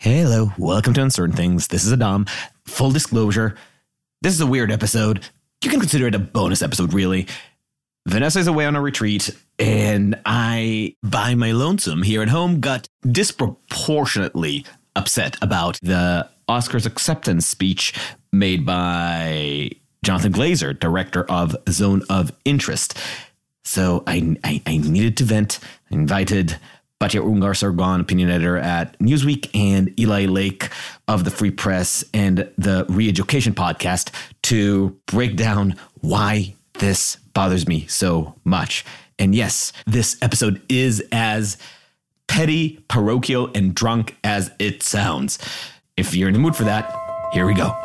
Hello, welcome to Uncertain Things. This is Adam. Full disclosure, this is a weird episode. You can consider it a bonus episode, really. Vanessa is away on a retreat, and I, by my lonesome here at home, got disproportionately upset about the Oscars acceptance speech made by Jonathan Glazer, director of Zone of Interest. So I needed to vent. I invited Batya Ungar-Sargon, opinion editor at Newsweek, and Eli Lake of the Free Press and the Re-Education podcast to break down why this bothers me so much. And yes, this episode is as petty, parochial, and drunk as it sounds. If you're in the mood for that, here we go.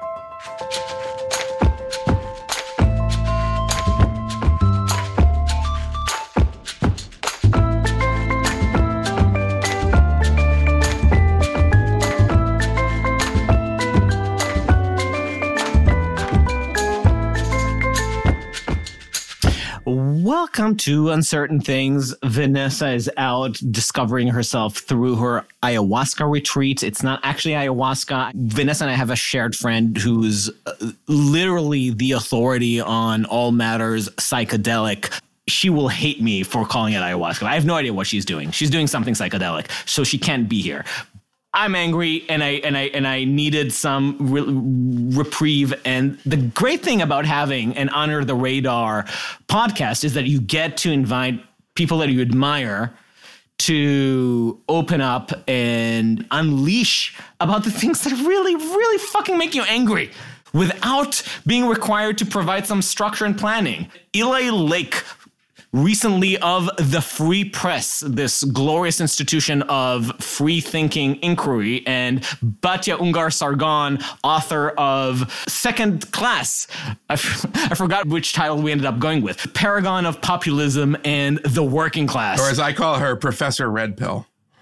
Welcome to Uncertain Things. Vanessa is out discovering herself through her ayahuasca retreat. It's not actually ayahuasca. Vanessa and I have a shared friend who's literally the authority on all matters psychedelic. She will hate me for calling it ayahuasca. I have no idea what she's doing. She's doing something psychedelic, so she can't be here. I'm angry, and I needed some reprieve. And the great thing about having an Under the Radar podcast is that you get to invite people that you admire to open up and unleash about the things that really, really fucking make you angry without being required to provide some structure and planning. Eli Lake, recently of the Free Press, this glorious institution of free-thinking inquiry, and Batya Ungar-Sargon, author of Second Class. I forgot which title we ended up going with. Paragon of Populism and the Working Class. Or as I call her, Professor Red Pill.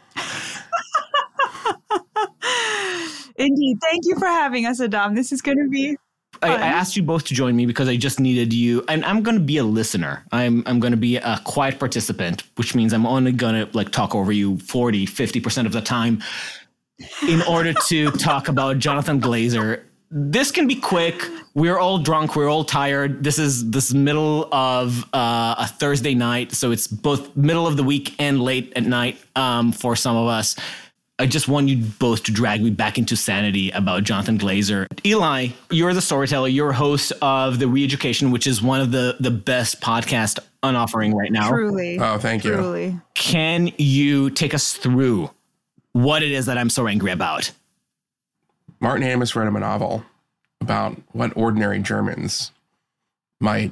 Indeed. Thank you for having us, Adam. This is going to be I asked you both to join me because I just needed you, and I'm going to be a listener. I'm going to be a quiet participant, which means I'm only going to talk over you 40, 50% of the time in order to talk about Jonathan Glazer. This can be quick. We're all drunk. We're all tired. This is middle of a Thursday night, so it's both middle of the week and late at night for some of us. I just want you both to drag me back into sanity about Jonathan Glazer. Eli, you're the storyteller. You're a host of The Re-Education, which is one of the best podcasts on offering right now. Truly. Oh, thank you. Truly. Can you take us through what it is that I'm so angry about? Martin Amis wrote him a novel about what ordinary Germans might,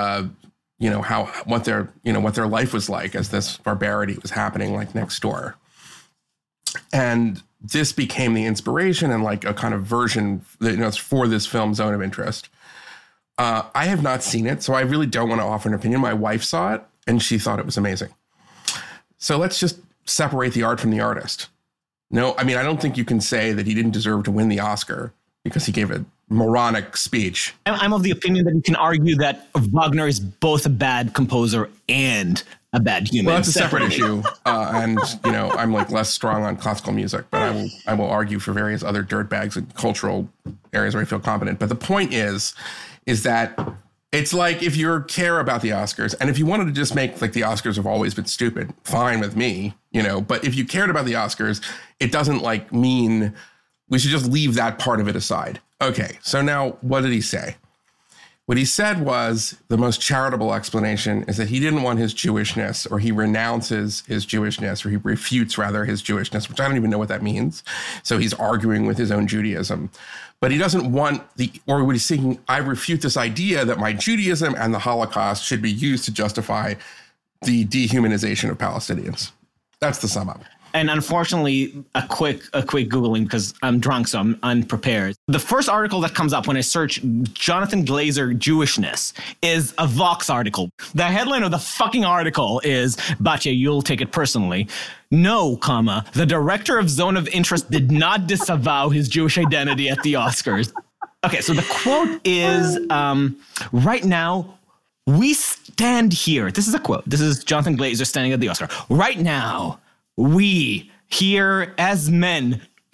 what their life was like as this barbarity was happening next door. And this became the inspiration and a kind of version for this film, Zone of Interest. I have not seen it, so I really don't want to offer an opinion. My wife saw it, and she thought it was amazing. So let's just separate the art from the artist. No, I mean, I don't think you can say that he didn't deserve to win the Oscar because he gave a moronic speech. I'm of the opinion that you can argue that Wagner is both a bad composer and a bad human. Well, that's a separate issue. And, I'm less strong on classical music, but I will argue for various other dirtbags and cultural areas where I feel competent. But the point is that it's if you care about the Oscars, and if you wanted to just make the Oscars have always been stupid, fine with me, but if you cared about the Oscars, it doesn't mean we should just leave that part of it aside. Okay, so now what did he say? What he said was the most charitable explanation is that he didn't want his Jewishness, or he renounces his Jewishness, or he refutes rather his Jewishness, which I don't even know what that means. So he's arguing with his own Judaism. But he doesn't want or what he's saying, I refute this idea that my Judaism and the Holocaust should be used to justify the dehumanization of Palestinians. That's the sum up. And unfortunately, a quick Googling because I'm drunk, so I'm unprepared. The first article that comes up when I search Jonathan Glazer Jewishness is a Vox article. The headline of the fucking article is, Batya, you'll take it personally. No, the director of Zone of Interest did not disavow his Jewish identity at the Oscars. Okay, so the quote is, right now, we stand here. This is a quote. This is Jonathan Glazer standing at the Oscar. Right now, we here as men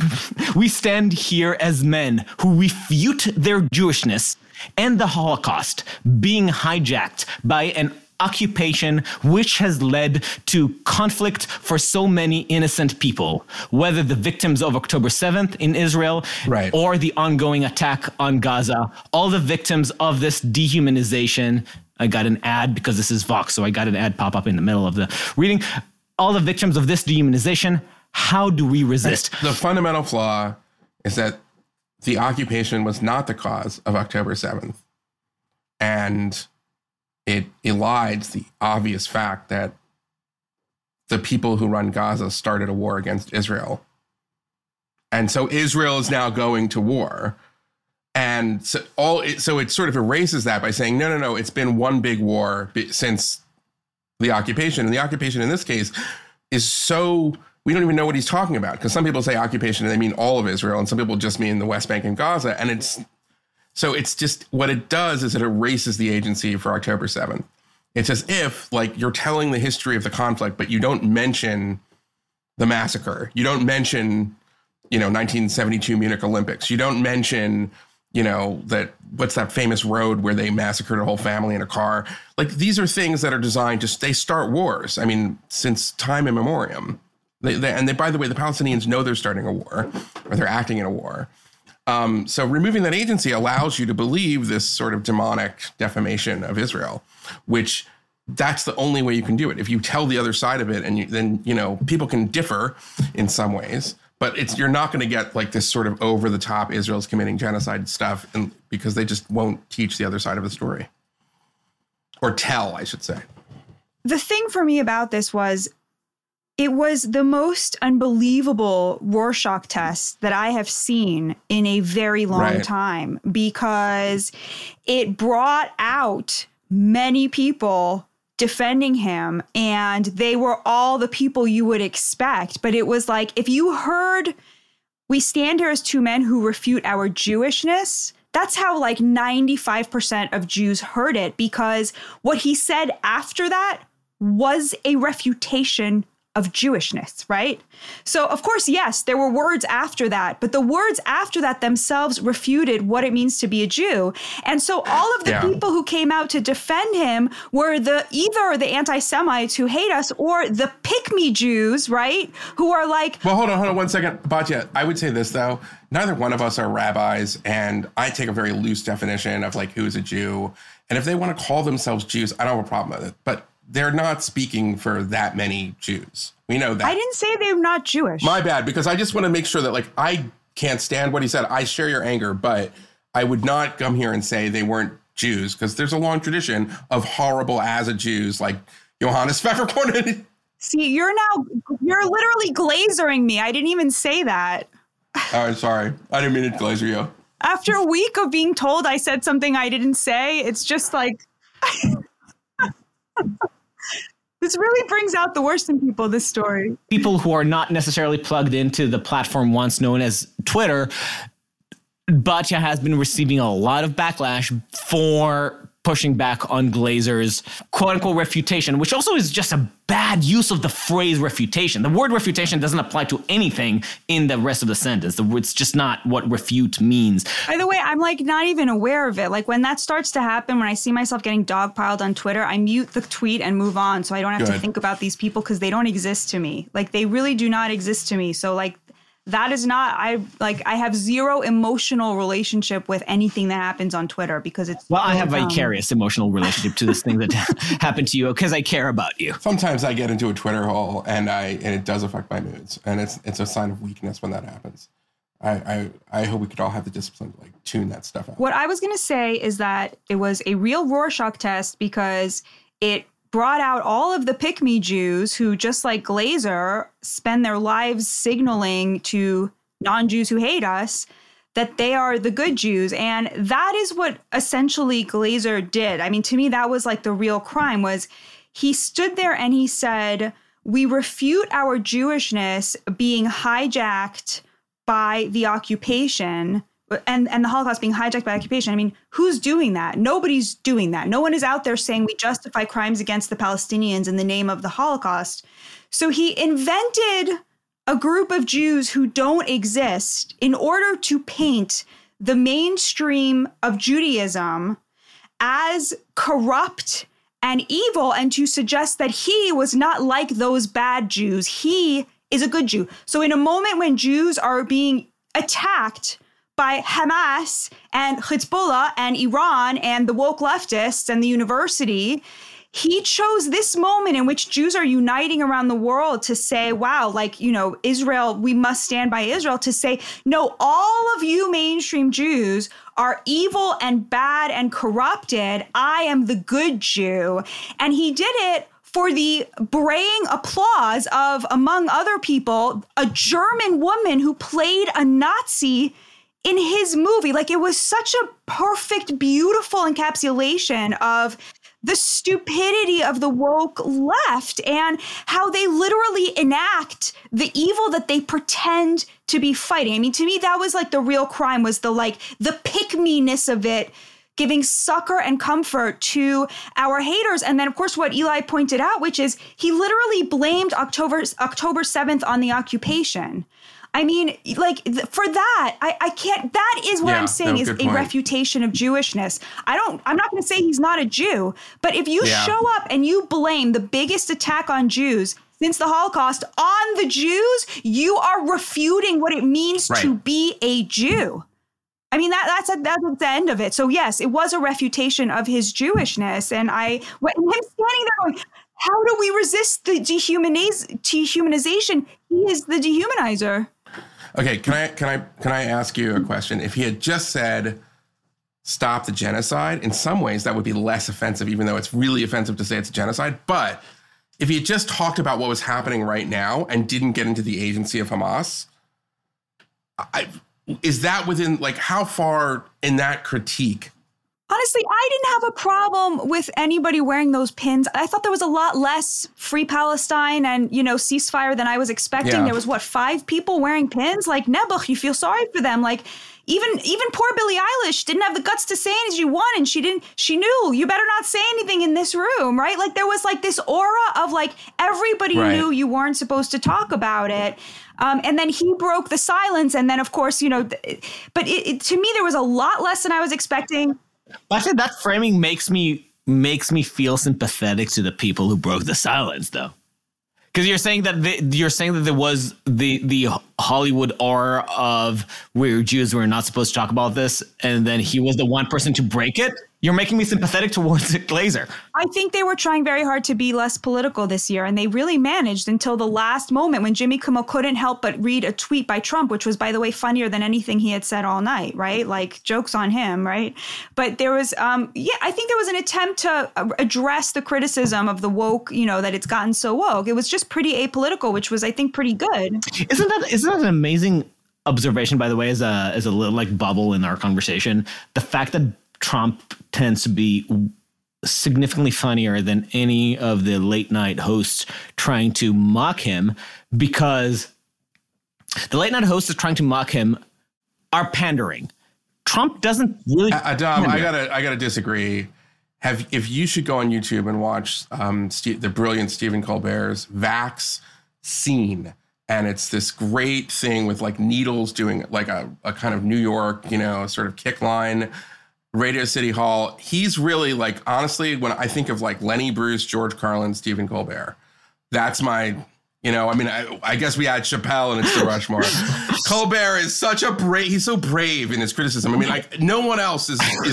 We stand here as men who refute their Jewishness and the Holocaust being hijacked by an occupation which has led to conflict for so many innocent people, whether the victims of October 7th in Israel or the ongoing attack on Gaza, all the victims of this dehumanization. I got an ad because this is Vox, so I got an ad pop up in the middle of the reading. All the victims of this dehumanization, how do we resist? The fundamental flaw is that the occupation was not the cause of October 7th. And it elides the obvious fact that the people who run Gaza started a war against Israel. And so Israel is now going to war. And so it sort of erases that by saying, no, it's been one big war since the occupation. And the occupation in this case is so, we don't even know what he's talking about. Because some people say occupation and they mean all of Israel. And some people just mean the West Bank and Gaza. And it's just, what it does is it erases the agency for October 7th. It's as if, like, you're telling the history of the conflict, but you don't mention the massacre. You don't mention, 1972 Munich Olympics. You don't mention, what's that famous road where they massacred a whole family in a car? Like, these are things that are designed they start wars. I mean, since time immemorial. By the way, the Palestinians know they're starting a war, or they're acting in a war. So removing that agency allows you to believe this sort of demonic defamation of Israel, which that's the only way you can do it. If you tell the other side of it, and then people can differ in some ways, but you're not going to get like this sort of over the top Israel's committing genocide stuff, because they just won't teach the other side of the story, or tell, I should say. The thing for me about this was, it was the most unbelievable Rorschach test that I have seen in a very long time, because it brought out many people defending him, and they were all the people you would expect. But it was like, if you heard, we stand here as two men who refute our Jewishness, that's how like 95% of Jews heard it, because what he said after that was a refutation of Jewishness, right? So, of course, yes, there were words after that, but the words after that themselves refuted what it means to be a Jew. And so all of the people who came out to defend him were either the anti-Semites who hate us, or the pick-me Jews, right? Who are like... Well, hold on 1 second. Batya, I would say this, though. Neither one of us are rabbis, and I take a very loose definition of like who's a Jew. And if they want to call themselves Jews, I don't have a problem with it. But they're not speaking for that many Jews. We know that. I didn't say they're not Jewish. My bad, because I just want to make sure that, like, I can't stand what he said. I share your anger, but I would not come here and say they weren't Jews, because there's a long tradition of horrible as a Jews, like Johannes Pfefferkorn. See, you're literally glazering me. I didn't even say that. Oh, sorry. I didn't mean to glazer you. After a week of being told I said something I didn't say, it's just like... This really brings out the worst in people, this story. People who are not necessarily plugged into the platform once known as Twitter, Batya has been receiving a lot of backlash for pushing back on Glazer's quote-unquote refutation, which also is just a bad use of the phrase refutation. The word refutation doesn't apply to anything in the rest of the sentence. It's just not what refute means. By the way, I'm like not even aware of it. Like when that starts to happen, when I see myself getting dogpiled on Twitter, I mute the tweet and move on, so I don't have to think about these people, because they don't exist to me. Like they really do not exist to me. So like that is not, I have zero emotional relationship with anything that happens on Twitter, because it's... Well, I have vicarious emotional relationship to this thing that happened to you, because I care about you. Sometimes I get into a Twitter hole and it does affect my moods, and it's a sign of weakness when that happens. I hope we could all have the discipline to like tune that stuff out. What I was going to say is that it was a real Rorschach test, because it brought out all of the pick-me Jews who, just like Glazer, spend their lives signaling to non-Jews who hate us that they are the good Jews. And that is what essentially Glazer did. I mean, to me, that was like the real crime, was he stood there and he said, we refute our Jewishness being hijacked by the occupation, and the Holocaust being hijacked by occupation. I mean, who's doing that? Nobody's doing that. No one is out there saying we justify crimes against the Palestinians in the name of the Holocaust. So he invented a group of Jews who don't exist in order to paint the mainstream of Judaism as corrupt and evil, and to suggest that he was not like those bad Jews. He is a good Jew. So in a moment when Jews are being attacked by Hamas and Hezbollah and Iran and the woke leftists and the university, he chose this moment in which Jews are uniting around the world to say, wow, like, you know, Israel, we must stand by Israel, to say, no, all of you mainstream Jews are evil and bad and corrupted. I am the good Jew. And he did it for the braying applause of, among other people, a German woman who played a Nazi in his movie. Like, it was such a perfect, beautiful encapsulation of the stupidity of the woke left and how they literally enact the evil that they pretend to be fighting. I mean, to me, that was like the real crime, was the pick-me-ness of it, giving succor and comfort to our haters. And then, of course, what Eli pointed out, which is he literally blamed October 7th on the occupation. I mean, like, for that, I can't, that is what I'm saying is a refutation of Jewishness. I'm not going to say he's not a Jew, but if you show up and you blame the biggest attack on Jews since the Holocaust on the Jews, you are refuting what it means to be a Jew. I mean, that's the end of it. So yes, it was a refutation of his Jewishness. And him standing there going, how do we resist the dehumanization? He is the dehumanizer. Okay, can I ask you a question? If he had just said, stop the genocide, in some ways that would be less offensive, even though it's really offensive to say it's a genocide. But if he had just talked about what was happening right now and didn't get into the agency of Hamas, is that within, like, how far in that critique? Honestly, I didn't have a problem with anybody wearing those pins. I thought there was a lot less Free Palestine and, you know, ceasefire than I was expecting. Yeah. There was, 5 people wearing pins? Like, Nebuch, you feel sorry for them. Like, even poor Billie Eilish didn't have the guts to say anything. She won, and she knew, you better not say anything in this room, right? Like, there was, like, this aura of, like, everybody knew you weren't supposed to talk about it. And then he broke the silence. And then, of course, you know, but to me, there was a lot less than I was expecting. Actually, that framing makes me feel sympathetic to the people who broke the silence, though, because you're saying that there was the Hollywood aura of where Jews were not supposed to talk about this, and then he was the one person to break it. You're making me sympathetic towards Glazer. I think they were trying very hard to be less political this year, and they really managed until the last moment when Jimmy Kimmel couldn't help but read a tweet by Trump, which was, by the way, funnier than anything he had said all night, right? Like, jokes on him, right? But there was, I think there was an attempt to address the criticism of the woke, you know, that it's gotten so woke. It was just pretty apolitical, which was, I think, pretty good. Isn't that an amazing observation, by the way, as a little, like, bubble in our conversation? The fact that Trump tends to be significantly funnier than any of the late night hosts trying to mock him, because the late night hosts trying to mock him are pandering. Trump doesn't really. Adam, I gotta disagree. If you should go on YouTube and watch the brilliant Stephen Colbert's Vax Scene. And it's this great thing with, like, Needles doing, like, a kind of New York, you know, sort of kick line. Radio City Hall. He's really, like, honestly, when I think of, like, Lenny Bruce, George Carlin, Stephen Colbert, that's my, you know, I mean, I guess we had Chappelle and it's the Rushmore. Colbert is such a he's so brave in his criticism. I mean, like, no one else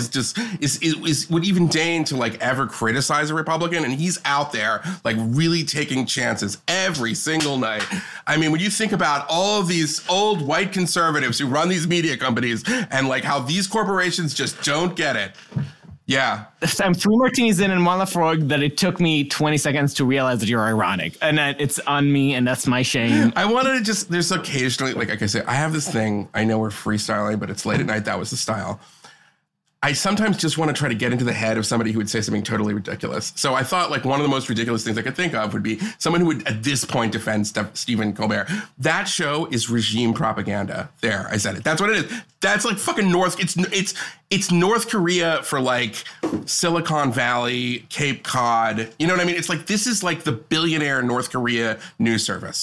would even deign to, like, ever criticize a Republican, and he's out there, like, really taking chances every single night. I mean, when you think about all of these old white conservatives who run these media companies and, like, how these corporations just don't get it. Yeah. I'm 3 martinis in and one Lafroig that it took me 20 seconds to realize that you're ironic. And that it's on me, and that's my shame. I wanted to there's occasionally, like I said, I have this thing. I know we're freestyling, but it's late at night. That was the style. I sometimes just want to try to get into the head of somebody who would say something totally ridiculous. So I thought, like, one of the most ridiculous things I could think of would be someone who would at this point defend Stephen Colbert. That show is regime propaganda. There, I said it. That's what it is. That's like fucking it's North Korea for, like, Silicon Valley, Cape Cod. You know what I mean? It's like, this is like the billionaire North Korea news service.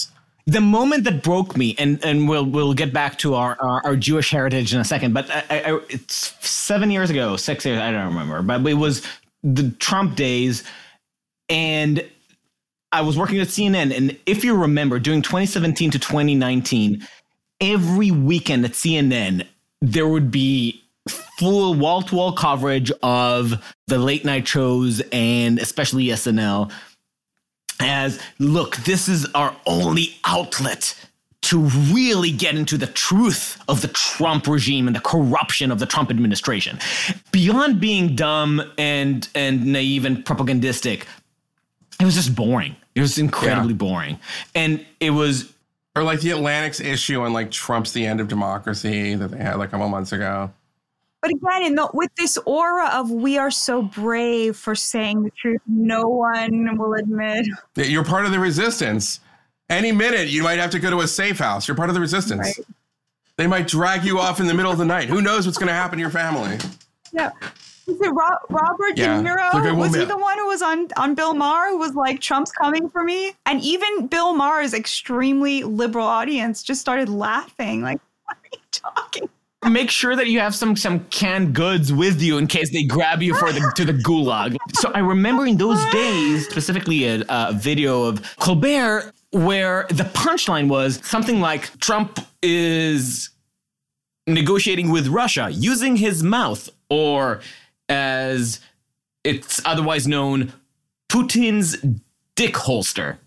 The moment that broke me, and we'll get back to our Jewish heritage in a second, but it's 7 years ago, 6 years, I don't remember, but it was the Trump days, and I was working at CNN, and if you remember, during 2017 to 2019, every weekend at CNN, there would be full wall-to-wall coverage of the late night shows and especially SNL as, look, this is our only outlet to really get into the truth of the Trump regime and the corruption of the Trump administration. Beyond being dumb and naive and propagandistic, it was just boring. It was incredibly boring. And it was... Or like the Atlantic's issue on like Trump's The End of Democracy that they had like a couple months ago. But again, with this aura of we are so brave for saying the truth, no one will admit. You're part of the resistance. Any minute, you might have to go to a safe house. You're part of the resistance. Right. They might drag you off in the middle of the night. Who knows what's going to happen to your family? Yeah. Is it Robert De Niro? Was he the one who was on Bill Maher who was like, Trump's coming for me? And even Bill Maher's extremely liberal audience just started laughing. Like, what are you talking? Make sure that you have some canned goods with you in case they grab you to the gulag. So I remember in those days, specifically a video of Colbert where the punchline was something like Trump is negotiating with Russia using his mouth, or as it's otherwise known, Putin's dick holster.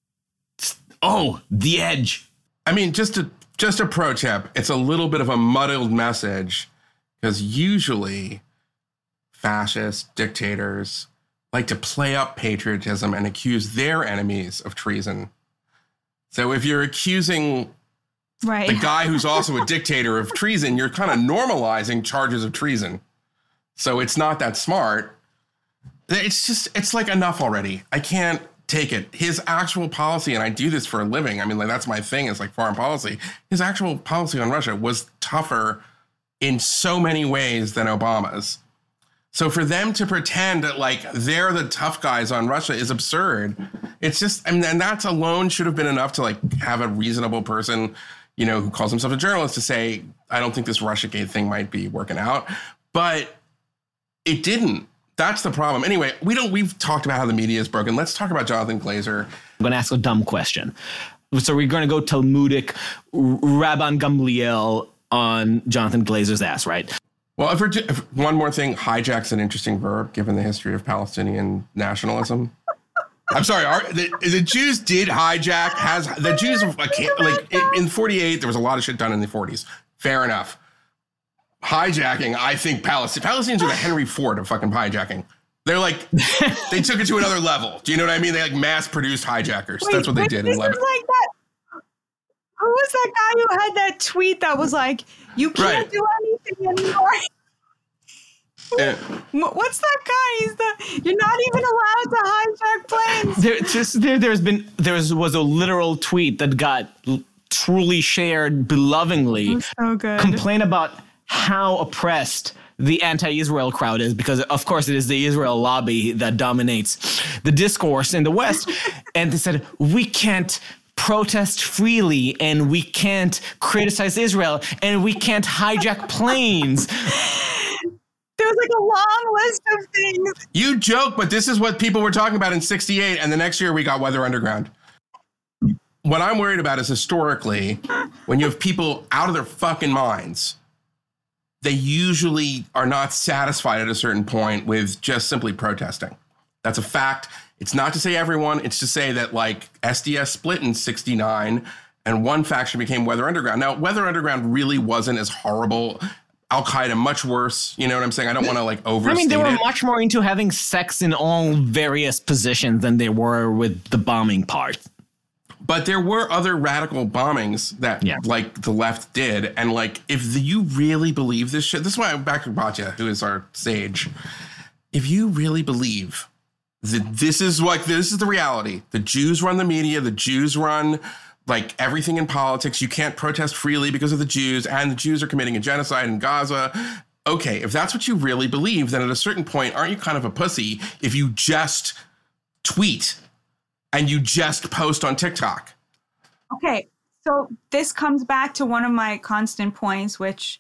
Oh, the edge. I mean, just a pro tip, it's a little bit of a muddled message because usually fascists, dictators like to play up patriotism and accuse their enemies of treason. So if you're accusing the guy who's also a dictator of treason, you're kind of normalizing charges of treason. So it's not that smart. It's like enough already. I can't take it. His actual policy, and I do this for a living. I mean, like that's my thing. It's like foreign policy. His actual policy on Russia was tougher in so many ways than Obama's. So for them to pretend that like they're the tough guys on Russia is absurd. It's just, I mean, and that alone should have been enough to like have a reasonable person, you know, who calls himself a journalist to say, I don't think this Russiagate thing might be working out. But it didn't. That's the problem. Anyway, we've talked about how the media is broken. Let's talk about Jonathan Glazer. I'm going to ask a dumb question. So we're going to go Talmudic Rabban Gamliel on Jonathan Glazer's ass, right? Well, if one more thing, hijack's an interesting verb given the history of Palestinian nationalism. I'm sorry, the Jews did hijack. The Jews, like in 48, there was a lot of shit done in the 40s. Fair enough. Hijacking, I think Palestinians are the Henry Ford of fucking hijacking. They're like, they took it to another level. Do you know what I mean? They like mass produced hijackers. Wait, that's what they did in Lebanon. Like that. Who was that guy who had that tweet that was like, you can't do anything anymore? What's that guy? You're not even allowed to hijack planes. There was a literal tweet that got truly shared belovingly. So good. Complain about how oppressed the anti-Israel crowd is, because of course it is the Israel lobby that dominates the discourse in the West. And they said, we can't protest freely, and we can't criticize Israel, and we can't hijack planes. There was like a long list of things. You joke, but this is what people were talking about in 68, and the next year we got Weather Underground. What I'm worried about is historically, when you have people out of their fucking minds, they usually are not satisfied at a certain point with just simply protesting. That's a fact. It's not to say everyone. It's to say that like SDS split in 69 and one faction became Weather Underground. Now, Weather Underground really wasn't as horrible. Al-Qaeda, much worse. You know what I'm saying? I don't want to like overstate it. I mean, they were much more into having sex in all various positions than they were with the bombing part. But there were other radical bombings that like the left did. And like, if you really believe this shit, this is why I'm back to Batya, who is our sage. If you really believe that this is the reality, the Jews run the media, the Jews run like everything in politics, you can't protest freely because of the Jews, and the Jews are committing a genocide in Gaza. Okay, if that's what you really believe, then at a certain point, aren't you kind of a pussy if you just tweet and you just post on TikTok? Okay, so this comes back to one of my constant points, which,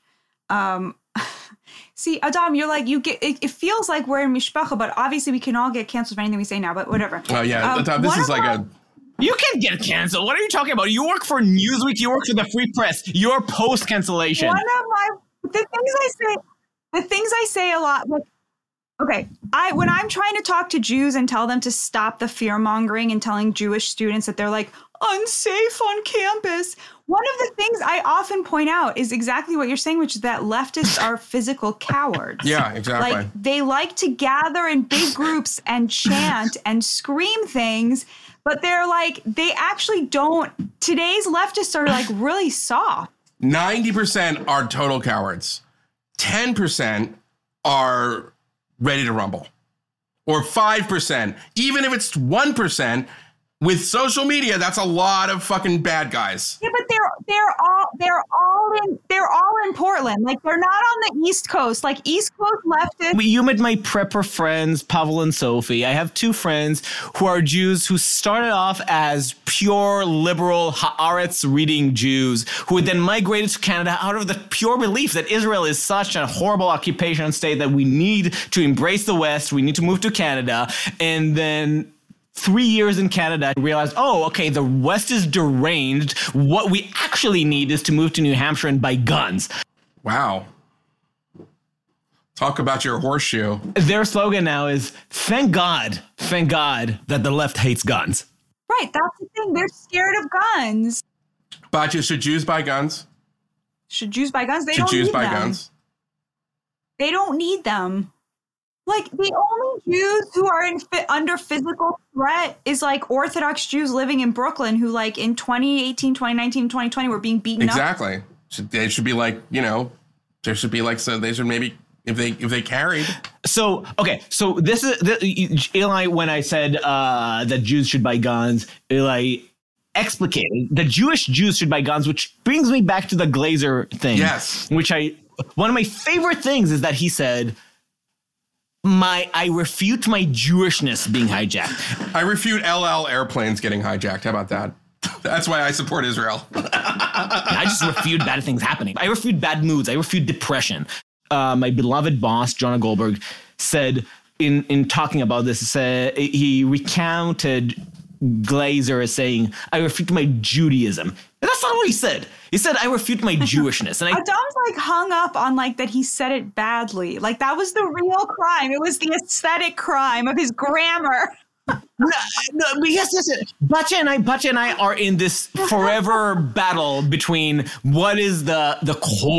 see, Adam, you're like, it feels like we're in mishpacha, but obviously we can all get canceled for anything we say now, but whatever. Oh, yeah. This is like You can get canceled. What are you talking about? You work for Newsweek. You work for the Free Press. You're post-cancellation. The things I say a lot, like, okay, when I'm trying to talk to Jews and tell them to stop the fear-mongering and telling Jewish students that they're like unsafe on campus, one of the things I often point out is exactly what you're saying, which is that leftists are physical cowards. Yeah, exactly. Like, they like to gather in big groups and chant and scream things, but they actually don't. Today's leftists are like really soft. 90% are total cowards. 10% are ready to rumble. Or 5%, even if it's 1%, with social media, that's a lot of fucking bad guys. Yeah, but they're all in Portland. Like, they're not on the East Coast. Like, East Coast leftists. You met my prepper friends, Pavel and Sophie. I have two friends who are Jews who started off as pure liberal Haaretz reading Jews who then migrated to Canada out of the pure belief that Israel is such a horrible occupation state that we need to embrace the West. We need to move to Canada. And then 3 years in Canada, I realized, oh, okay, the West is deranged. What we actually need is to move to New Hampshire and buy guns. Wow. Talk about your horseshoe. Their slogan now is, thank God that the left hates guns. Right, that's the thing. They're scared of guns. Batya, should Jews buy guns? Should Jews buy guns? Should Jews buy guns? They don't need them. Like, the only Jews who are under physical threat is like Orthodox Jews living in Brooklyn who, like, in 2018, 2019, 2020 were being beaten up. Exactly. They should be like, there should be like, so they should maybe, if they carried. So, okay. So this is, Eli, when I said that Jews should buy guns, Eli explicated that Jewish Jews should buy guns, which brings me back to the Glazer thing. Yes. One of my favorite things is that he said, I refute my Jewishness being hijacked. I refute LL airplanes getting hijacked. How about that? That's why I support Israel. I just refute bad things happening. I refute bad moods. I refute depression. My beloved boss, Jonah Goldberg, said in talking about this, he recounted Glazer as saying, I refute my Judaism. And that's not what he said. He said, I refute my Jewishness. And Adam's like hung up on like that he said it badly. Like, that was the real crime. It was the aesthetic crime of his grammar. Yes. Batya and I are in this forever battle between what is the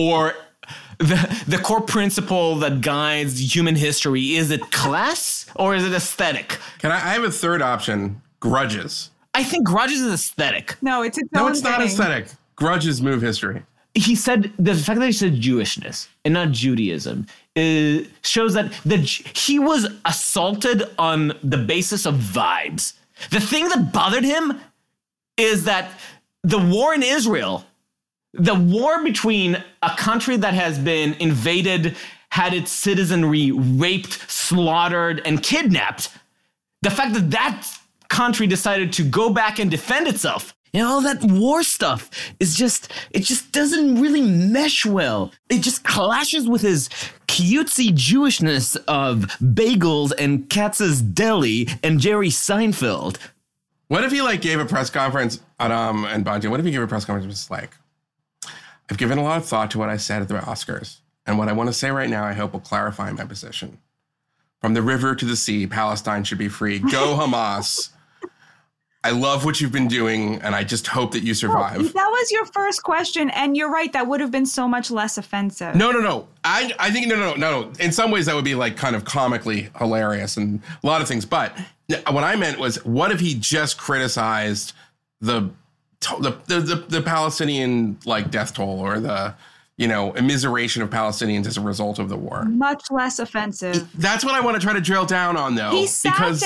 core principle that guides human history. Is it class or is it aesthetic? I have a third option. Grudges. I think grudges is aesthetic. No, it's not aesthetic. Grudges move history. He said the fact that he said Jewishness and not Judaism shows that he was assaulted on the basis of vibes. The thing that bothered him is that the war in Israel, the war between a country that has been invaded, had its citizenry raped, slaughtered, and kidnapped, the fact that country decided to go back and defend itself. All that war stuff it just doesn't really mesh well. It just clashes with his cutesy Jewishness of bagels and Katz's Deli and Jerry Seinfeld. What if he gave a press conference, Adam and Batya? What if he gave a press conference and was like, I've given a lot of thought to what I said at the Oscars. And what I want to say right now, I hope will clarify my position. From the river to the sea, Palestine should be free. Go Hamas. I love what you've been doing, and I just hope that you survive. That was your first question, and you're right. That would have been so much less offensive. No. I think no. In some ways, that would be kind of comically hilarious and a lot of things. But what I meant was, what if he just criticized the Palestinian death toll or the immiseration of Palestinians as a result of the war? Much less offensive. That's what I want to try to drill down on, though. He sat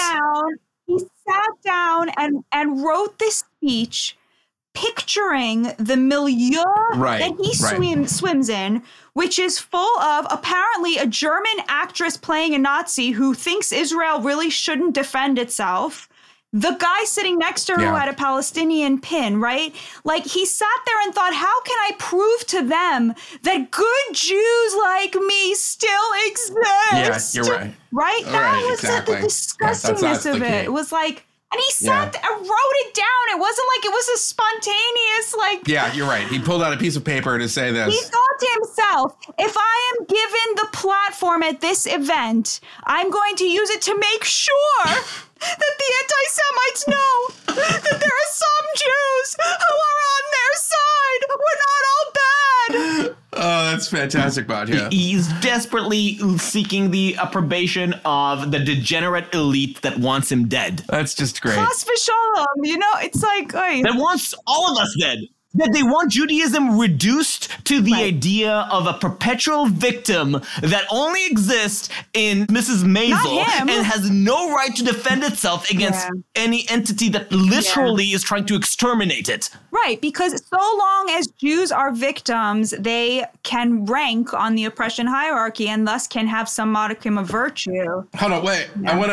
down and wrote this speech picturing the milieu that he swims in, which is full of apparently a German actress playing a Nazi who thinks Israel really shouldn't defend itself, The guy sitting next to her who had a Palestinian pin, right? Like, he sat there and thought, how can I prove to them that good Jews like me still exist? Yeah, you're right. Right? That was exactly. the disgustingness of it. It was like, and he sat there and wrote it down. It wasn't like it was a spontaneous, like... Yeah, you're right. He pulled out a piece of paper to say this. He thought to himself, if I am given the platform at this event, I'm going to use it to make sure that the anti-Semites know that there are some Jews who are on their side. We're not all bad. Oh, that's fantastic, Bud. Yeah. He's desperately seeking the approbation of the degenerate elite that wants him dead. That's just great. Chas v'shalom, you know, it's like... That wants all of us dead. That they want Judaism reduced to the idea of a perpetual victim that only exists in Mrs. Maisel and has no right to defend itself against any entity that literally is trying to exterminate it. Right, because so long as Jews are victims, they can rank on the oppression hierarchy and thus can have some modicum of virtue. Hold on, wait.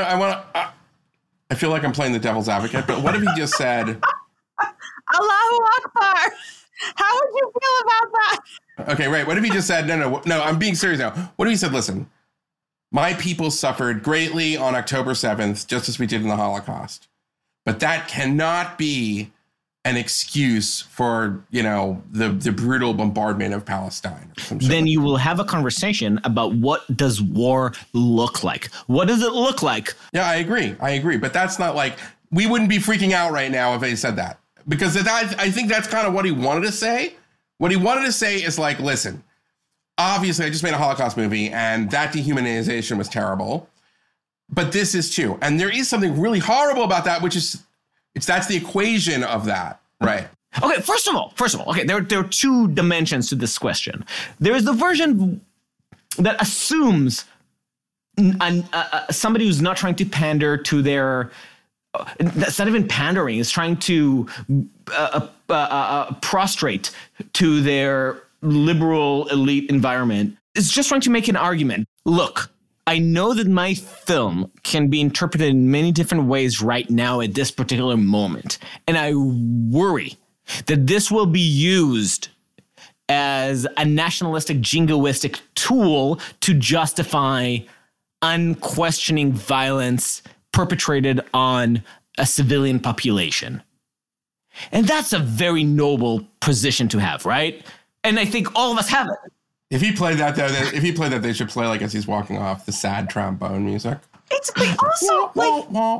I feel like I'm playing the devil's advocate, but what if he just said... Allahu Akbar. How would you feel about that? Okay, right. What if he just said, no, I'm being serious now. What if he said, listen, my people suffered greatly on October 7th, just as we did in the Holocaust. But that cannot be an excuse for, the brutal bombardment of Palestine. Then you will have a conversation about what does war look like? What does it look like? Yeah, I agree. But that's not like, we wouldn't be freaking out right now if they said that. Because I think that's kind of what he wanted to say. What he wanted to say is like, listen, obviously I just made a Holocaust movie and that dehumanization was terrible. But this is too. And there is something really horrible about that, which is, that's the equation of that, right? Okay, first of all, okay, there are two dimensions to this question. There is the version that assumes somebody who's not trying to pander to their... That's not even pandering. It's trying to prostrate to their liberal elite environment. It's just trying to make an argument. Look, I know that my film can be interpreted in many different ways right now at this particular moment. And I worry that this will be used as a nationalistic, jingoistic tool to justify unquestioning violence perpetrated on a civilian population. And that's a very noble position to have, right? And I think all of us have it. If he played that, though, they should play, like, as he's walking off, the sad trombone music. It's also, like,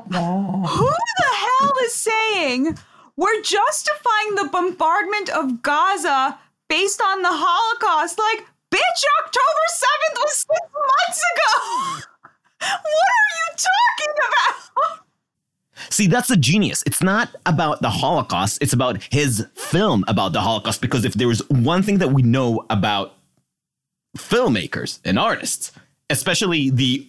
who the hell is saying we're justifying the bombardment of Gaza based on the Holocaust? Like, bitch, October 7th was 6 months ago! What are you talking about? See, that's the genius. It's not about the Holocaust. It's about his film about the Holocaust. Because if there is one thing that we know about filmmakers and artists, especially the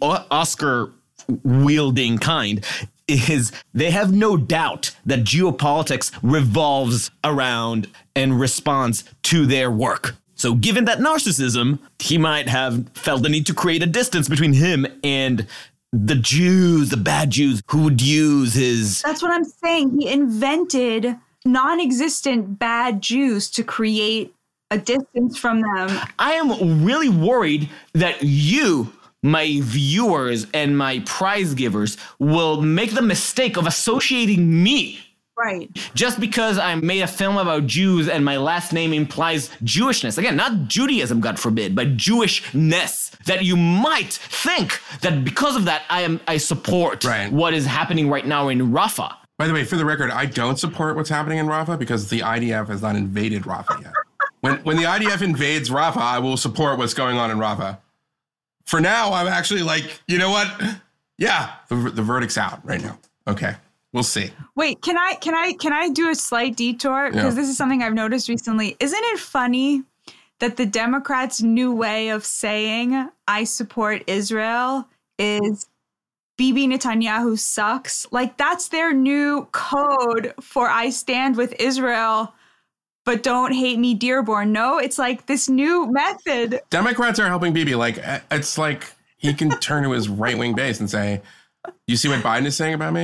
Oscar-wielding kind, is they have no doubt that geopolitics revolves around and responds to their work. So given that narcissism, he might have felt the need to create a distance between him and the Jews, the bad Jews, who would use his... That's what I'm saying. He invented non-existent bad Jews to create a distance from them. I am really worried that you, my viewers and my prize givers, will make the mistake of associating me. Right. Just because I made a film about Jews and my last name implies Jewishness. Again, not Judaism, God forbid, but Jewishness. That you might think that because of that, I support what is happening right now in Rafah. By the way, for the record, I don't support what's happening in Rafah because the IDF has not invaded Rafah yet. When the IDF invades Rafah, I will support what's going on in Rafah. For now, I'm actually like, you know what? Yeah, the verdict's out right now. Okay. We'll see. Wait, can I do a slight detour? Because this is something I've noticed recently. Isn't it funny that the Democrats' new way of saying I support Israel is Bibi Netanyahu sucks? Like, that's their new code for I stand with Israel, but don't hate me, Dearborn. No, it's like this new method. Democrats are helping Bibi. Like, it's like he can turn to his right-wing base and say, you see what Biden is saying about me?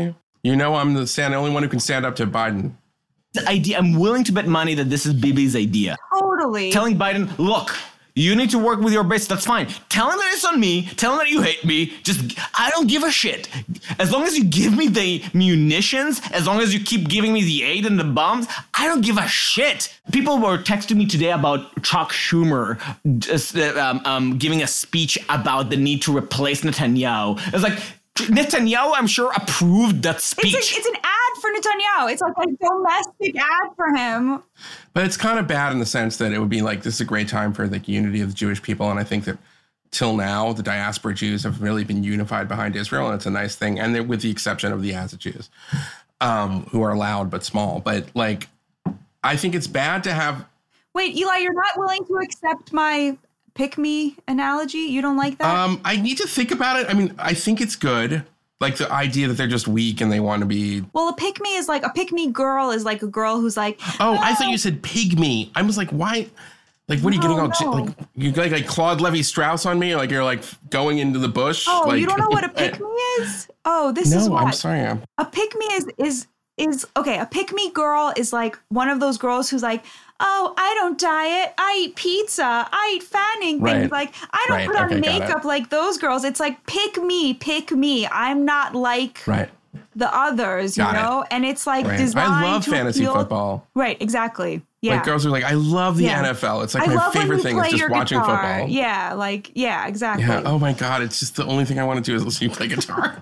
You know, I'm the only one who can stand up to Biden. The idea, I'm willing to bet money that this is Bibi's idea. Totally. Telling Biden, look, you need to work with your base. That's fine. Tell him that it's on me. Tell him that you hate me. I don't give a shit. As long as you give me the munitions, as long as you keep giving me the aid and the bombs, I don't give a shit. People were texting me today about Chuck Schumer just, giving a speech about the need to replace Netanyahu. It's like, Netanyahu, I'm sure, approved that speech. It's an ad for Netanyahu. It's like a domestic ad for him. But it's kind of bad in the sense that it would be like, this is a great time for the unity of the Jewish people. And I think that till now, the diaspora Jews have really been unified behind Israel. And it's a nice thing. And with the exception of the Yazid Jews, who are loud but small. But like, I think it's bad to have... Wait, Eli, you're not willing to accept my pick-me analogy? You don't like that? I need to think about it. I mean, I think it's good. Like the idea that they're just weak and they want to be... Well, a pick-me is like, a pick-me girl is like a girl who's like... Oh, I thought you said pygmy. I was like, why? Like, what are you getting all... No. Like, you like Claude Levi-Strauss on me? Like, you're like going into the bush? Oh, like, you don't know what a pick-me is? Oh, this is what... No, I'm sorry. A pick-me is okay, a pick-me girl is like one of those girls who's like, oh, I don't diet. I eat pizza. I eat fattening things. Right. Like, I don't put on makeup like those girls. It's like, pick me. I'm not like the others, you know? And it's like designed I love to fantasy appeal. football. Right, exactly. Yeah. Like girls are like, I love the NFL. It's like my favorite thing is just watching football. Yeah, like, yeah, exactly. Yeah. Oh my God. It's just the only thing I want to do is listen to you play guitar.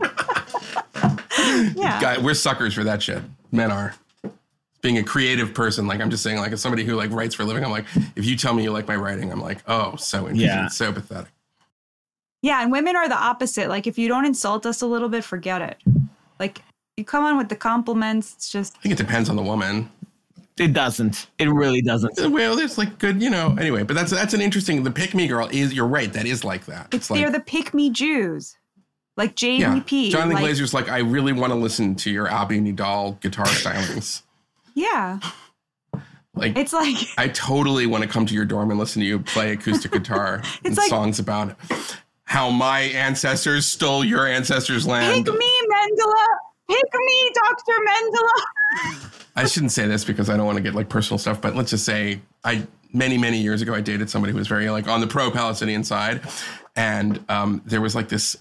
Yeah. God, we're suckers for that shit. Men are. Being a creative person, like I'm just saying, like as somebody who like writes for a living, I'm like, if you tell me you like my writing, I'm like, oh, so interesting. Yeah. It's so pathetic. Yeah, and women are the opposite. Like if you don't insult us a little bit, forget it. Like you come on with the compliments. It's just... I think it depends on the woman. It doesn't. It really doesn't. Well, there's like good, you know. Anyway, but that's an interesting. The pick me girl is. You're right. That is like that. It's like, they're the pick me Jews, like JVP. Yeah. Jonathan Glazer's like, I really want to listen to your Abi Nidal guitar stylings. Yeah. Like it's like I totally want to come to your dorm and listen to you play acoustic guitar and like, songs about how my ancestors stole your ancestors' land. Pick me, Mendela. Pick me, Dr. Mendela. I shouldn't say this because I don't want to get like personal stuff, but let's just say many years ago I dated somebody who was very like on the pro-Palestinian side, and there was like this.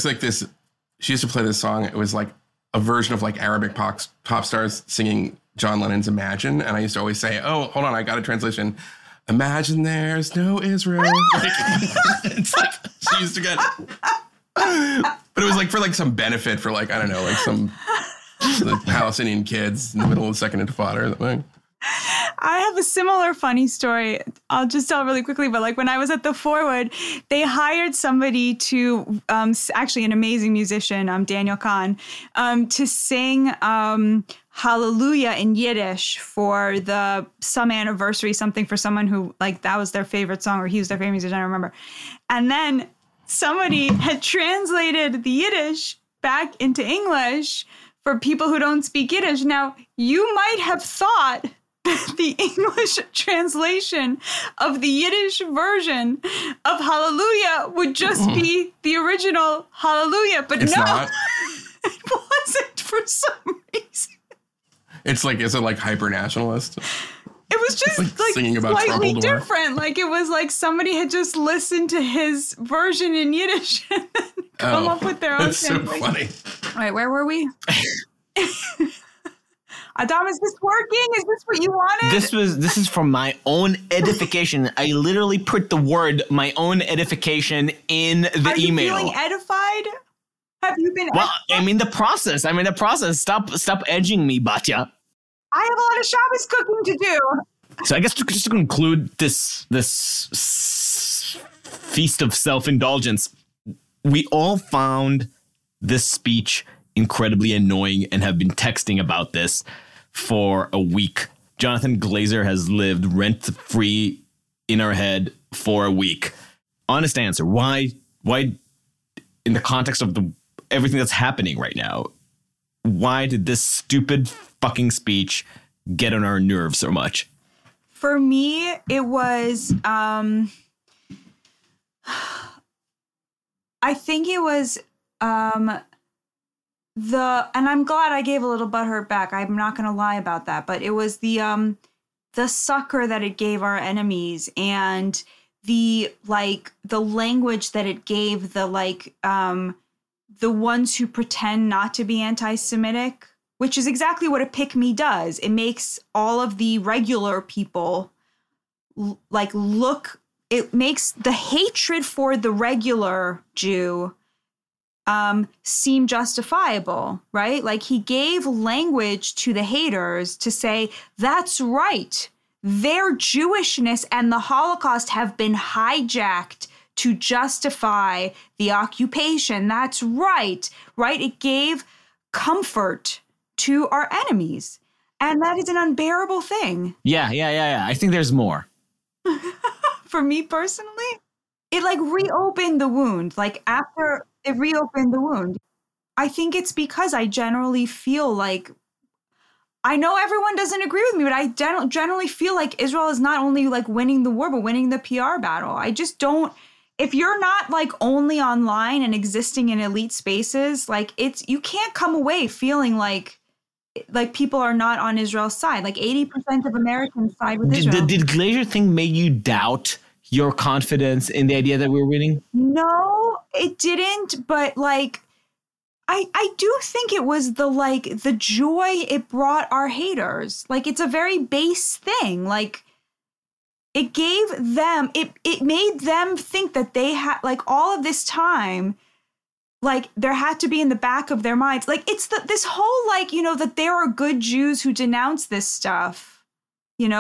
She used to play this song. It was like a version of like Arabic pop stars singing John Lennon's Imagine. And I used to always say, oh, hold on, I got a translation. Imagine there's no Israel. Like, it's like, she used to get, but it was like for like some benefit for like, I don't know, like some the Palestinian kids in the middle of the Second Intifada or something. I have a similar funny story. I'll just tell really quickly, but like when I was at the Forward, they hired somebody to, actually an amazing musician, Daniel Kahn, to sing Hallelujah in Yiddish for some anniversary, something for someone who like that was their favorite song or he was their favorite musician, I don't remember. And then somebody had translated the Yiddish back into English for people who don't speak Yiddish. Now, you might have thought the English translation of the Yiddish version of Hallelujah would just be the original Hallelujah, but it's no, not. It wasn't for some reason. It's like, is it like hyper nationalist? It was just like singing about slightly different. Like it was like somebody had just listened to his version in Yiddish and come up with their own. That's so funny. All right, where were we? Adam, is this working? Is this what you wanted? This is for my own edification. I literally put the word "my own edification" in the email. Are you feeling edified? Have you been? Well, I'm in the process. Stop edging me, Batya. I have a lot of Shabbos cooking to do. So I guess just to conclude this feast of self-indulgence, we all found this speech incredibly annoying and have been texting about this for a week. Jonathan Glazer has lived rent-free in our head for a week. Honest answer, why in the context of everything that's happening right now, why did this stupid fucking speech get on our nerves so much? For me, it was, I think it was, and I'm glad I gave a little butthurt back. I'm not going to lie about that, but it was the succor that it gave our enemies, and the language that it gave the ones who pretend not to be anti-Semitic, which is exactly what a pick-me does. It makes all of the regular people it makes the hatred for the regular Jew seem justifiable, right? Like, he gave language to the haters to say, that's right, their Jewishness and the Holocaust have been hijacked to justify the occupation. That's right, right? It gave comfort to our enemies. And that is an unbearable thing. Yeah. I think there's more. For me personally, it reopened the wound. After it reopened the wound, I think it's because I generally feel like, I know everyone doesn't agree with me, but I generally feel like Israel is not only winning the war, but winning the PR battle. I just don't, if you're not only online and existing in elite spaces, you can't come away feeling like people are not on Israel's side. 80% of Americans side with Israel. Did Glacier thing make you doubt your confidence in the idea that we're winning? No, it didn't. But I do think it was the joy it brought our haters. It's a very base thing. It gave them, it made them think that they had all of this time. There had to be in the back of their minds. It's this whole, that there are good Jews who denounce this stuff, and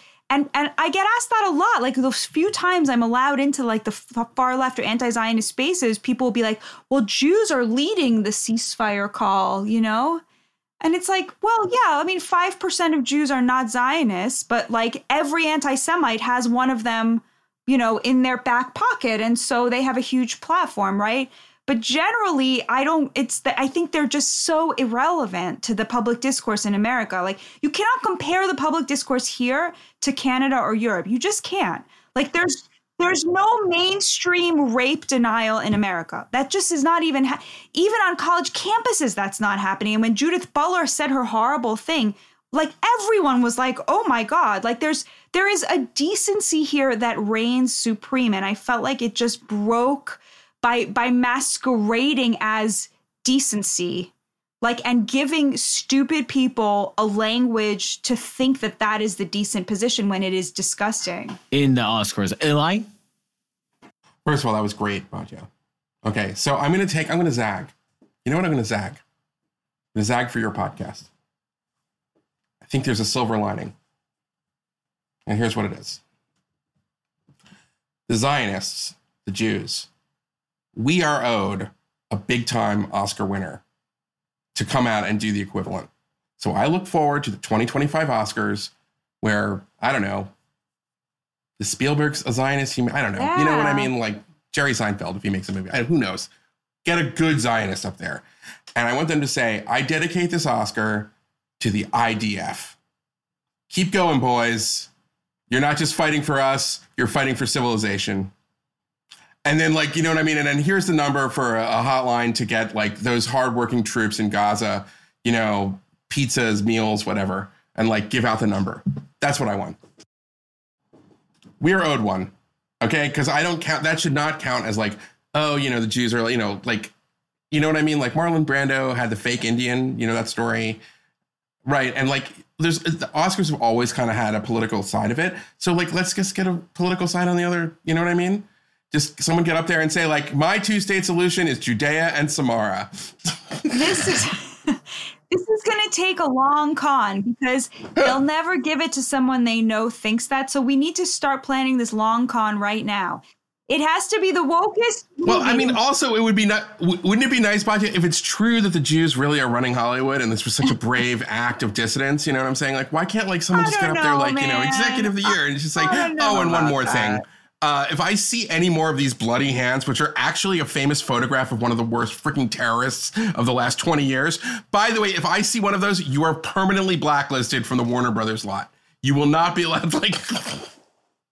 I get asked that a lot. Those few times I'm allowed into the far left or anti-Zionist spaces, people will be like, well, Jews are leading the ceasefire call, And it's well, yeah, 5% of Jews are not Zionists, but every anti-Semite has one of them, in their back pocket. And so they have a huge platform, right? But generally, I think they're just so irrelevant to the public discourse in America. You cannot compare the public discourse here to Canada or Europe. You just can't. There's no mainstream rape denial in America. That just is not even, even on college campuses, that's not happening. And when Judith Butler said her horrible thing, everyone was oh my God, there is a decency here that reigns supreme. And I felt like it just broke by masquerading as decency, and giving stupid people a language to think that is the decent position when it is disgusting. In the Oscars, Eli? First of all, that was great, Batya. Okay, so I'm going to zag. You know what I'm going to zag? I'm going to zag for your podcast. I think there's a silver lining. And here's what it is. The Zionists, the Jews, we are owed a big-time Oscar winner to come out and do the equivalent. So I look forward to the 2025 Oscars where, I don't know, the Spielberg's a Zionist. I don't know. Yeah. You know what I mean? Jerry Seinfeld, if he makes a movie. Who knows? Get a good Zionist up there. And I want them to say, I dedicate this Oscar to the IDF. Keep going, boys. You're not just fighting for us. You're fighting for civilization. And then, you know what I mean? And then here's the number for a hotline to get, those hardworking troops in Gaza, pizzas, meals, whatever, and, give out the number. That's what I want. We are owed one, okay? Because I don't count, that should not count as, the Jews are, you know what I mean? Marlon Brando had the fake Indian, that story, right? And, the Oscars have always kind of had a political side of it. So, let's just get a political side on the other, you know what I mean? Just someone get up there and say, my two-state solution is Judea and Samara. This is going to take a long con because they'll never give it to someone they know thinks that. So we need to start planning this long con right now. It has to be the wokest. Well, also it would be wouldn't it be nice, Batya, if it's true that the Jews really are running Hollywood and this was such a brave act of dissidence? You know what I'm saying? Why can't someone just get up there executive of the year and it's just and one more thing. If I see any more of these bloody hands, which are actually a famous photograph of one of the worst freaking terrorists of the last 20 years. By the way, if I see one of those, you are permanently blacklisted from the Warner Brothers lot. You will not be allowed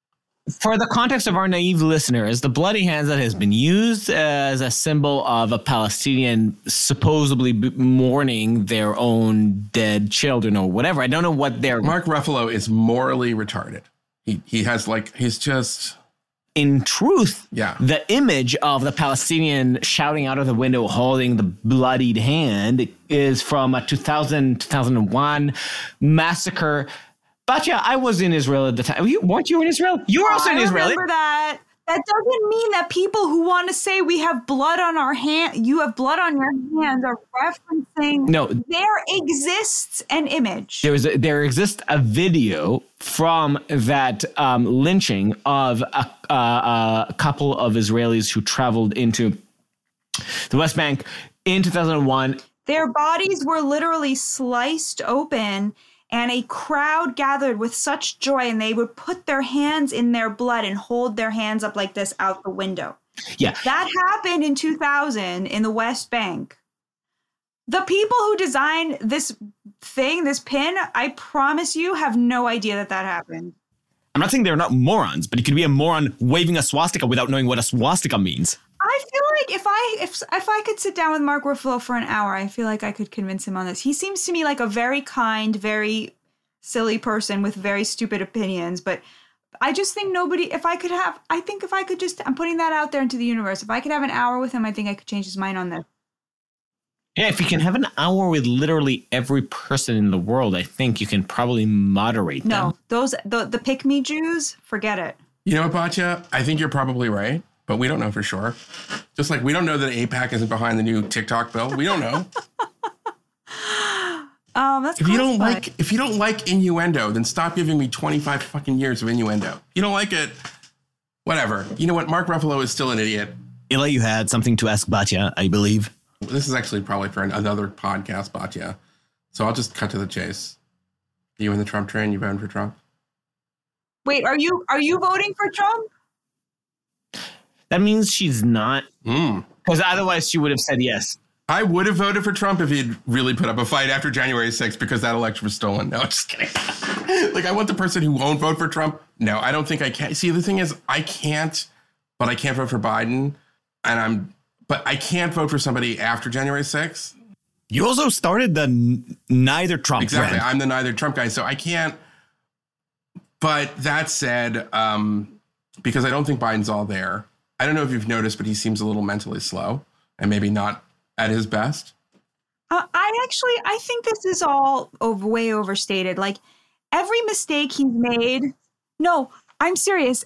For the context of our naive listeners, the bloody hands that has been used as a symbol of a Palestinian supposedly mourning their own dead children or whatever. I don't know what they're... Mark Ruffalo is morally retarded. He has he's just... In truth, yeah, the image of the Palestinian shouting out of the window holding the bloodied hand is from a 2001 massacre. Batya, I was in Israel at the time. Weren't you in Israel? You were also in Israel. I remember that. That doesn't mean that people who want to say we have blood on our hand, you have blood on your hands, are referencing. No, there exists an image. There exists a video from that lynching of a couple of Israelis who traveled into the West Bank in 2001. Their bodies were literally sliced open. And a crowd gathered with such joy, and they would put their hands in their blood and hold their hands up like this out the window. Yeah. That happened in 2000 in the West Bank. The people who designed this thing, this pin, I promise you, have no idea that happened. I'm not saying they're not morons, but you could be a moron waving a swastika without knowing what a swastika means. I feel like if I could sit down with Mark Ruffalo for an hour, I feel like I could convince him on this. He seems to me like a very kind, very silly person with very stupid opinions. But I just think I'm putting that out there into the universe. If I could have an hour with him, I think I could change his mind on this. Yeah, if you can have an hour with literally every person in the world, I think you can probably moderate them. No, the pick-me Jews, forget it. You know what, Batya? I think you're probably right. But we don't know for sure. Just like we don't know that AIPAC isn't behind the new TikTok bill. We don't know. That's if you don't like innuendo, then stop giving me 25 fucking years of innuendo. If you don't like it, whatever. You know what? Mark Ruffalo is still an idiot. Ila, you had something to ask Batya, I believe. This is actually probably for another podcast, Batya. So I'll just cut to the chase. You in the Trump train? You voting for Trump? Wait, are you voting for Trump? That means she's not. Because otherwise she would have said yes. I would have voted for Trump if he'd really put up a fight after January 6th because that election was stolen. No, I'm just kidding. I want the person who won't vote for Trump. No, I don't think I can. See, the thing is, I can't vote for Biden. But I can't vote for somebody after January 6th. You also started the neither Trump Exactly. brand. I'm the neither Trump guy, so I can't. But that said, because I don't think Biden's all there, I don't know if you've noticed, but he seems a little mentally slow and maybe not at his best. I think this is all way overstated. Like every mistake he's made. No, I'm serious.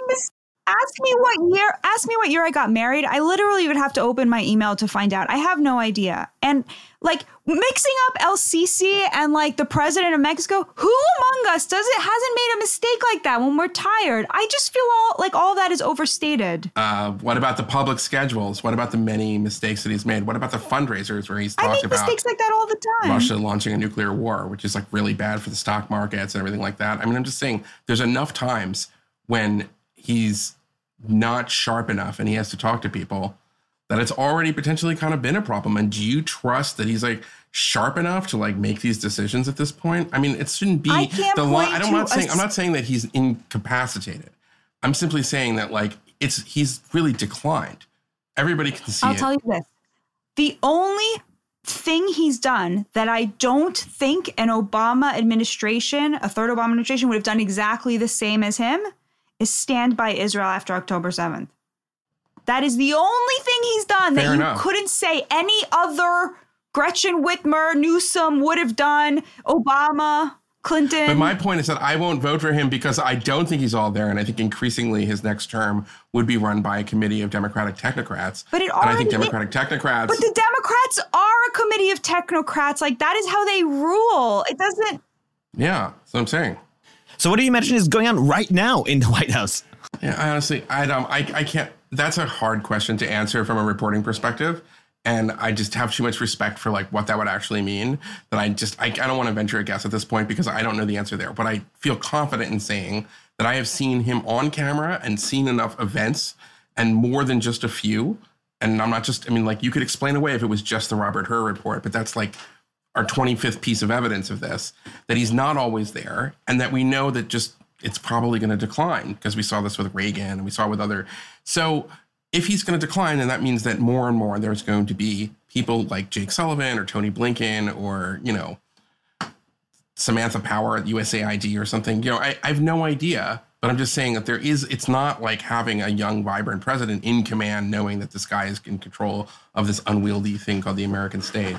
Ask me what year I got married. I literally would have to open my email to find out. I have no idea. And like mixing up El Sisi and like the president of Mexico, who among us hasn't made a mistake like that when we're tired? I just feel all that is overstated. What about the public schedules? What about the many mistakes that he's made? What about the fundraisers where he's talked about mistakes like that all the time? Russia launching a nuclear war, which is like really bad for the stock markets and everything like that. I mean, I'm just saying there's enough times when he's not sharp enough and he has to talk to people that it's already potentially kind of been a problem. And do you trust that he's like sharp enough to like make these decisions at this point? I mean, it shouldn't be I'm not saying that he's incapacitated. I'm simply saying that like he's really declined. Everybody can see it. I'll tell you this. The only thing he's done that I don't think an Obama administration, a third Obama administration, would have done exactly the same as him is stand by Israel after October 7th. That is the only thing he's done that you couldn't say any other Gretchen Whitmer, Newsom would have done, Obama, Clinton. But my point is that I won't vote for him because I don't think he's all there. And I think increasingly his next term would be run by a committee of Democratic technocrats. But I think Democratic technocrats. But the Democrats are a committee of technocrats. Like that is how they rule. It doesn't. Yeah, that's what I'm saying. So what do you imagine is going on right now in the White House? Yeah, honestly, I can't. That's a hard question to answer from a reporting perspective. And I just have too much respect for like what that would actually mean that I don't want to venture a guess at this point because I don't know the answer there. But I feel confident in saying that I have seen him on camera and seen enough events and more than just a few. And I'm not just, I mean, like you could explain away if it was just the Robert Hur report, but that's like our 25th piece of evidence of this, that he's not always there and that we know that just it's probably going to decline, because we saw this with Reagan and we saw it with other. So if he's going to decline, then that means that more and more there's going to be people like Jake Sullivan or Tony Blinken or, you know, Samantha Power at USAID or something. You know, I have no idea, but I'm just saying that it's not like having a young, vibrant president in command, knowing that this guy is in control of this unwieldy thing called the American state.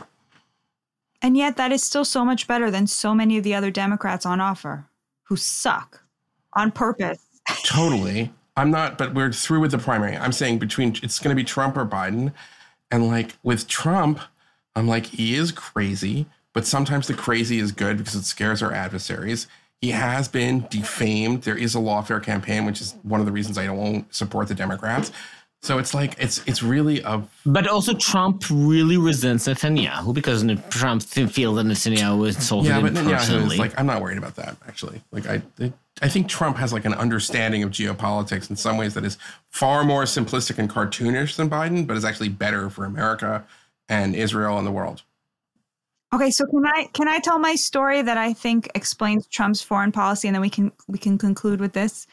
And yet that is still so much better than so many of the other Democrats on offer who suck on purpose. Totally. But we're through with the primary. I'm saying it's going to be Trump or Biden. And like with Trump, I'm like, he is crazy, but sometimes the crazy is good because it scares our adversaries. He has been defamed. There is a lawfare campaign, which is one of the reasons I don't support the Democrats. So it's like, it's really a... But also Trump really resents Netanyahu because Trump feels that Netanyahu insulted him personally. Like, I'm not worried about that, actually. Like, I think Trump has like an understanding of geopolitics in some ways that is far more simplistic and cartoonish than Biden, but is actually better for America and Israel and the world. Okay, so can I tell my story that I think explains Trump's foreign policy, and then we can conclude with this.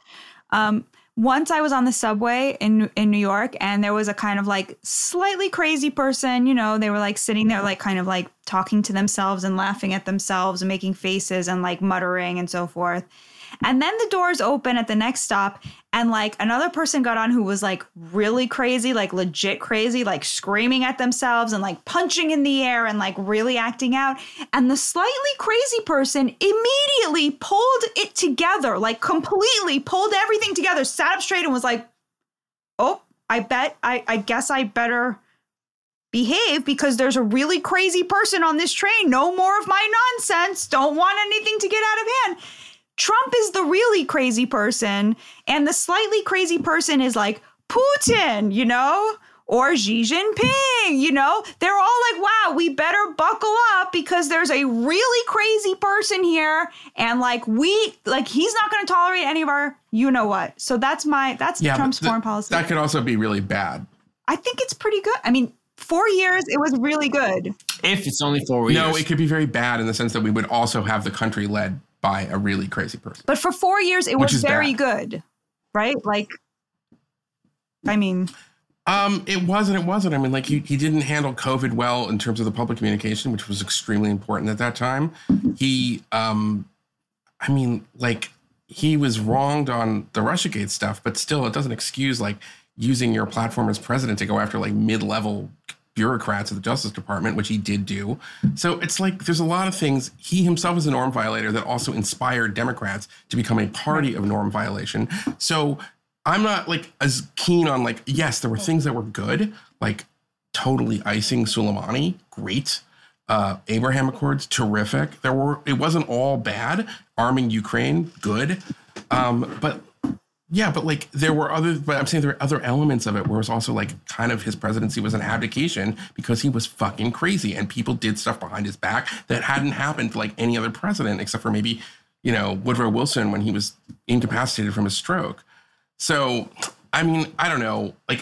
Once I was on the subway in New York, and there was a kind of like slightly crazy person, you know, they were like sitting there, like kind of like talking to themselves and laughing at themselves and making faces and like muttering and so forth. And then the doors open at the next stop, and like another person got on who was like really crazy, like legit crazy, like screaming at themselves and like punching in the air and like really acting out. And the slightly crazy person immediately pulled it together, like completely pulled everything together, sat up straight and was like, oh, I guess I better behave because there's a really crazy person on this train. No more of my nonsense. Don't want anything to get out of hand. Trump is the really crazy person, and the slightly crazy person is like Putin, you know, or Xi Jinping, you know. They're all like, wow, we better buckle up because there's a really crazy person here, and like he's not going to tolerate any of our you know what. So that's Trump's foreign policy. That could also be really bad. I think it's pretty good. I mean, 4 years, it was really good. If it's only 4 years. No, it could be very bad in the sense that we would also have the country led by a really crazy person. But for 4 years, it was very good, right? Like, I mean... It wasn't. I mean, like, he didn't handle COVID well in terms of the public communication, which was extremely important at that time. He was wronged on the Russiagate stuff, but still, it doesn't excuse, like, using your platform as president to go after, like, mid-level bureaucrats at the Justice Department, which he did do. So it's like there's a lot of things. He himself is a norm violator that also inspired Democrats to become a party of norm violation. So I'm not like as keen on like, yes, there were things that were good, like totally icing Soleimani, great. Abraham Accords, terrific. It wasn't all bad. Arming Ukraine, good. But like I'm saying there were other elements of it where it was also like kind of his presidency was an abdication because he was fucking crazy and people did stuff behind his back that hadn't happened to like any other president except for maybe, you know, Woodrow Wilson when he was incapacitated from a stroke. So, I mean, I don't know. Like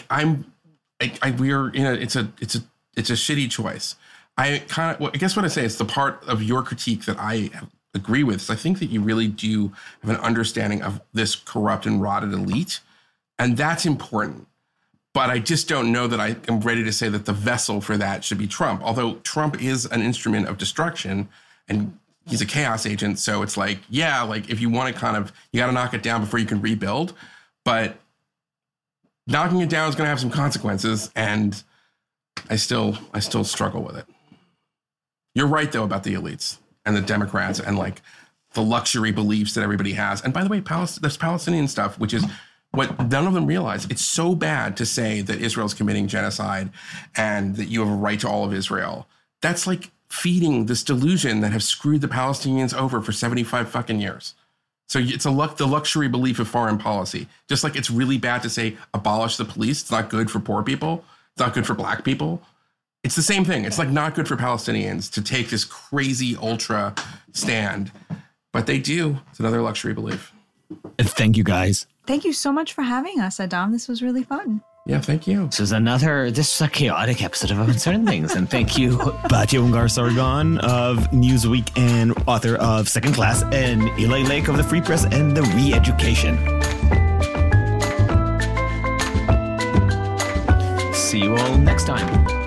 it's a shitty choice. I guess what I say is the part of your critique that I agree with. So I think that you really do have an understanding of this corrupt and rotted elite, and that's important. But I just don't know that I am ready to say that the vessel for that should be Trump, although Trump is an instrument of destruction and he's a chaos agent. So it's like, yeah, like if you want to you got to knock it down before you can rebuild, but knocking it down is going to have some consequences. And I still struggle with it. You're right though, about the elites and the Democrats and like the luxury beliefs that everybody has. And by the way, there's Palestinian stuff, which is what none of them realize. It's so bad to say that Israel's committing genocide and that you have a right to all of Israel. That's like feeding this delusion that have screwed the Palestinians over for 75 fucking years. So it's the luxury belief of foreign policy. Just like it's really bad to say abolish the police. It's not good for poor people. It's not good for black people. It's the same thing. It's like not good for Palestinians to take this crazy ultra stand, but they do. It's another luxury belief. Thank you, guys. Thank you so much for having us, Adam. This was really fun. Yeah, thank you. This is a chaotic episode of Uncertain Things. And thank you, Batya Ungar-Sargon of Newsweek and author of Second Class, and Eli Lake of the Free Press and the Re-Education. See you all next time.